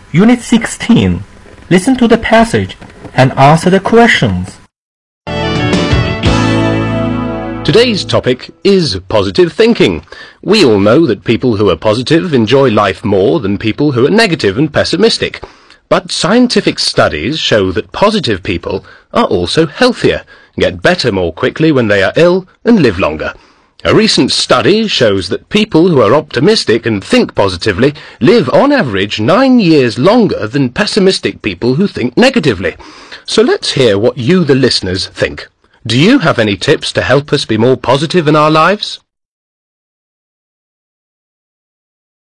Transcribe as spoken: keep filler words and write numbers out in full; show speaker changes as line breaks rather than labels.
Unit sixteen. Listen to the passage and answer the questions.
Today's topic is positive thinking. We all know that people who are positive enjoy life more than people who are negative and pessimistic. But scientific studies show that positive people are also healthier, get better more quickly when they are ill, and live longer. A recent study shows that people who are optimistic and think positively live on average nine years longer than pessimistic people who think negatively. So let's hear what you, the listeners, think. Do you have any tips to help us be more positive in our lives?